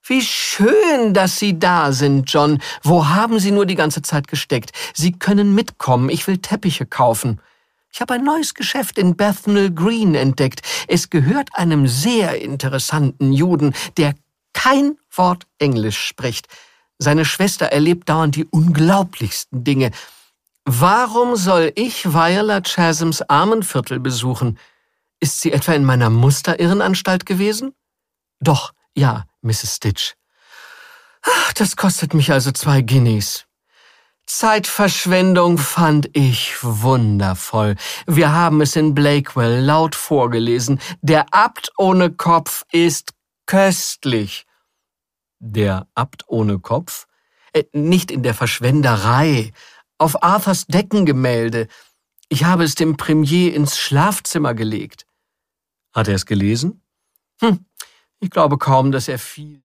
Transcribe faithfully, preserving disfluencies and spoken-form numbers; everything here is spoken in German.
Wie schön, dass Sie da sind, John. Wo haben Sie nur die ganze Zeit gesteckt? Sie können mitkommen, ich will Teppiche kaufen. Ich habe ein neues Geschäft in Bethnal Green entdeckt. Es gehört einem sehr interessanten Juden, der kein Wort Englisch spricht. Seine Schwester erlebt dauernd die unglaublichsten Dinge. Warum soll ich Viola Chasms Armenviertel besuchen? Ist sie etwa in meiner Musterirrenanstalt gewesen? Doch, ja, Misses Stitch. Ach, das kostet mich also zwei Guineas. Zeitverschwendung fand ich wundervoll. Wir haben es in Blakewell laut vorgelesen. Der Abt ohne Kopf ist köstlich. Der Abt ohne Kopf? Äh, nicht in der Verschwenderei. Auf Arthurs Deckengemälde. Ich habe es dem Premier ins Schlafzimmer gelegt. Hat er es gelesen? Hm, ich glaube kaum, dass er viel...